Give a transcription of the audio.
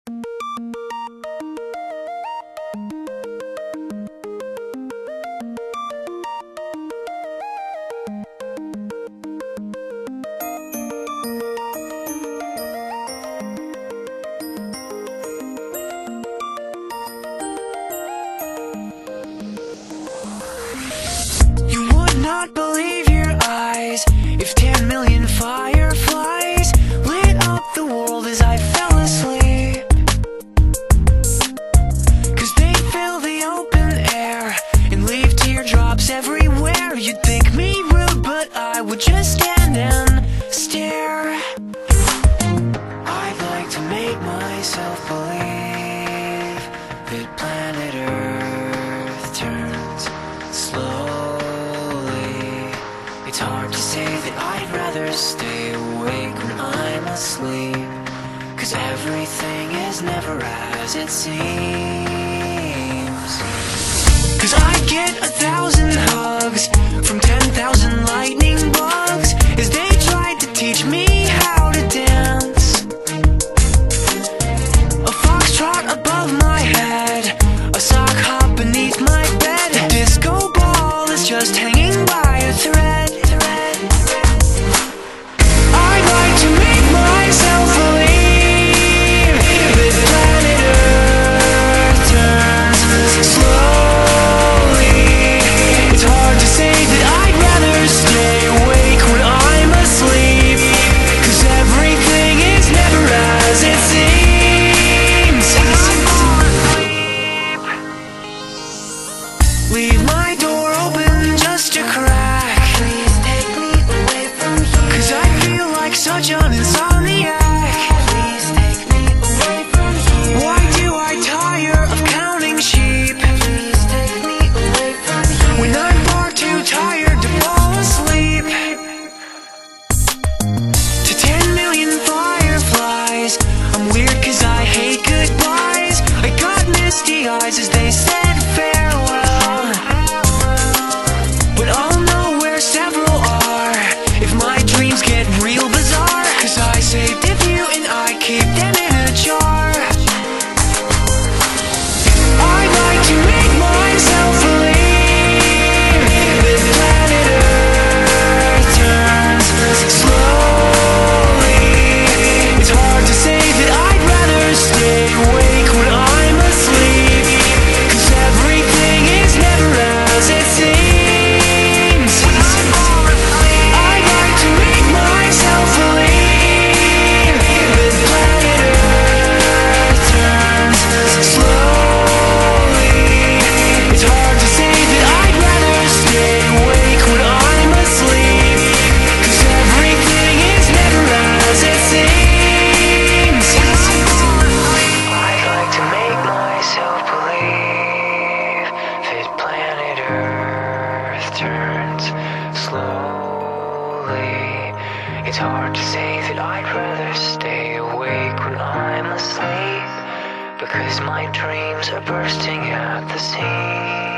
You would not believe your eyes if 10 million fireflies lit up the world as I fell asleep. 'Cause they fill the open air and leave teardrops everywhere. You'd think me rude, but I would just stand and stare. I'd like to make myself believe that planet Earth turns slowly. It's hard to say that I'd rather stay awake when I'm asleep, 'cause everything is never as it seems. 'Cause I get 1,000 hugs from 10,000 lightning bugs as they tried to teach me how to dance. A foxtrot above my head, a sock hop beneath my bed, a disco ball is just hanging by a thread. I'd like to make myself believe that planet Earth turns slowly. It's hard to say that I'd rather stay awake when I'm asleep, 'cause everything is never as it seems. Leave my door open just a crack. Please take me away from here, 'cause I feel like such an insomniac. Please take me away from here. Why do I tire of counting sheep? Please take me away from here, when I'm far too tired to fall asleep. To 10 million fireflies, I'm weird 'cause I hate goodbyes. I got misty eyes as they said farewell, but I'll know where several are if my dreams get real bizarre, 'cause I saved a few and I keep them in a jar. I'd like to make myself believe that planet Earth turns slowly. It's hard to say that I'd rather stay awake when I'm asleep, 'cause everything is never as it seems. I'd like to make myself believe that planet Earth turns slowly. It's hard to say that I'd rather stay awake when I'm asleep, 'cause everything is never as it seems. I'd like to make myself believe that planet Earth turns slowly. It's hard to say that I'd rather stay awake when I'm asleep, because my dreams are bursting at the seams.